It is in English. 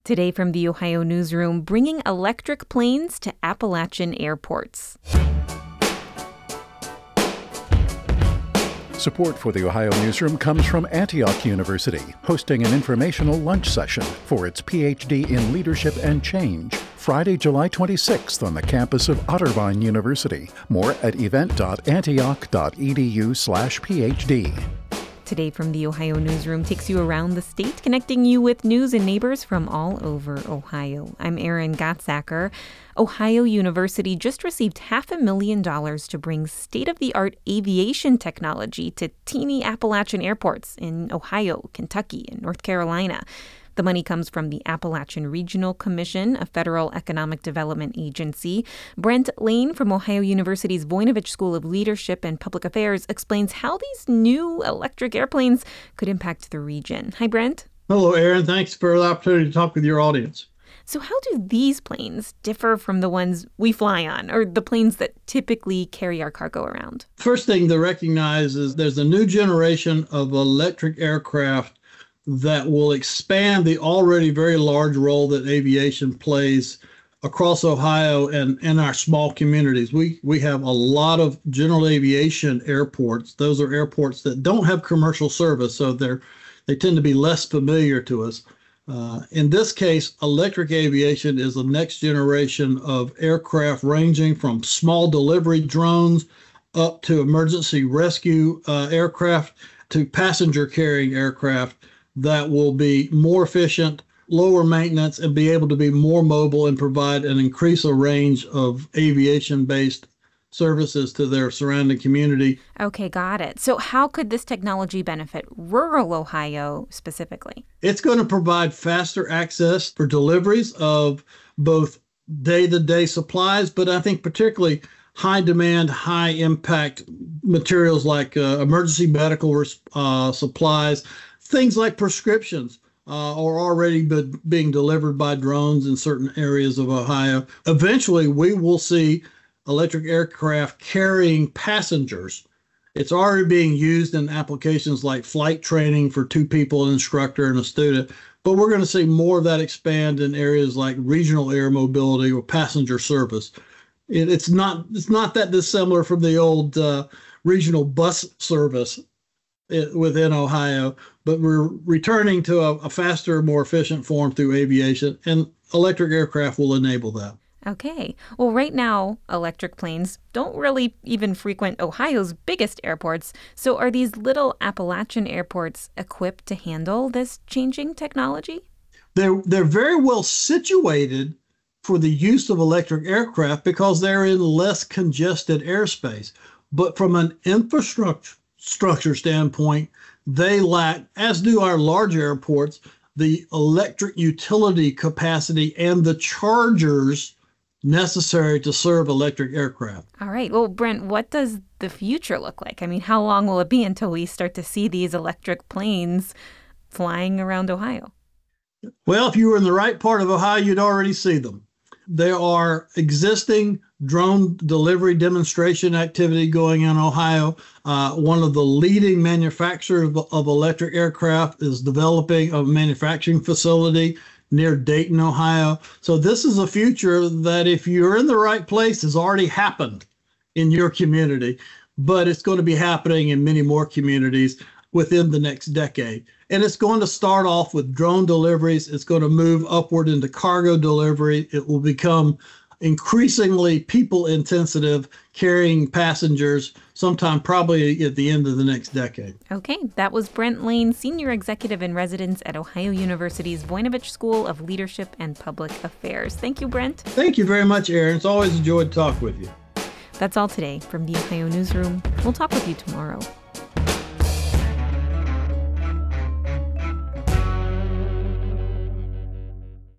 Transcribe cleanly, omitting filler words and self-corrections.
Today from the Ohio Newsroom, bringing electric planes to Appalachian airports. Support for the Ohio Newsroom comes from Antioch University, hosting an informational lunch session for its PhD in Leadership and Change, Friday, July 26th on the campus of Otterbein University. More at event.antioch.edu/PhD. Today from the Ohio Newsroom takes you around the state, connecting you with news and neighbors from all over Ohio. I'm Erin Gottsacker. Ohio University just received $500,000 to bring state-of-the-art aviation technology to teeny Appalachian airports in Ohio, Kentucky, and North Carolina. The money comes from the Appalachian Regional Commission, a federal economic development agency. Brent Lane from Ohio University's Voinovich School of Leadership and Public Affairs explains how these new electric airplanes could impact the region. Hi, Brent. Hello, Erin. Thanks for the opportunity to talk with your audience. So how do these planes differ from the ones we fly on, or the planes that typically carry our cargo around? First thing to recognize is there's a new generation of electric aircraft that will expand the already very large role that aviation plays across Ohio and in our small communities. We have a lot of general aviation airports. Those are airports that don't have commercial service, so they tend to be less familiar to us. In this case, electric aviation is the next generation of aircraft ranging from small delivery drones up to emergency rescue aircraft to passenger carrying aircraft that will be more efficient, lower maintenance, and be able to be more mobile and provide and increase a range of aviation-based services to their surrounding community. Okay, got it. So how could this technology benefit rural Ohio specifically? It's going to provide faster access for deliveries of both day-to-day supplies, but I think particularly high-demand, high-impact materials like emergency medical supplies. Things like prescriptions are already being delivered by drones in certain areas of Ohio. Eventually, we will see electric aircraft carrying passengers. It's already being used in applications like flight training for two people, an instructor and a student. But we're going to see more of that expand in areas like regional air mobility or passenger service. It's not that dissimilar from the old regional bus service within Ohio, but we're returning to a faster, more efficient form through aviation, and electric aircraft will enable that. Okay. Well, right now, electric planes don't really even frequent Ohio's biggest airports. So are these little Appalachian airports equipped to handle this changing technology? They're very well situated for the use of electric aircraft because they're in less congested airspace. But from an infrastructure standpoint, they lack, as do our large airports, the electric utility capacity and the chargers necessary to serve electric aircraft. All right. Well, Brent, what does the future look like? I mean, how long will it be until we start to see these electric planes flying around Ohio? Well, if you were in the right part of Ohio, you'd already see them. There are existing drone delivery demonstration activity going in Ohio. One of the leading manufacturers of electric aircraft is developing a manufacturing facility near Dayton, Ohio. So this is a future that, if you're in the right place, has already happened in your community, but it's going to be happening in many more communities within the next decade. And it's going to start off with drone deliveries. It's going to move upward into cargo delivery. It will become increasingly people intensive, carrying passengers sometime probably at the end of the next decade. Okay, that was Brent Lane, Senior Executive in Residence at Ohio University's Voinovich School of Leadership and Public Affairs. Thank you, Brent. Thank you very much, Erin. It's always a joy to talk with you. That's all today from the Ohio Newsroom. We'll talk with you tomorrow.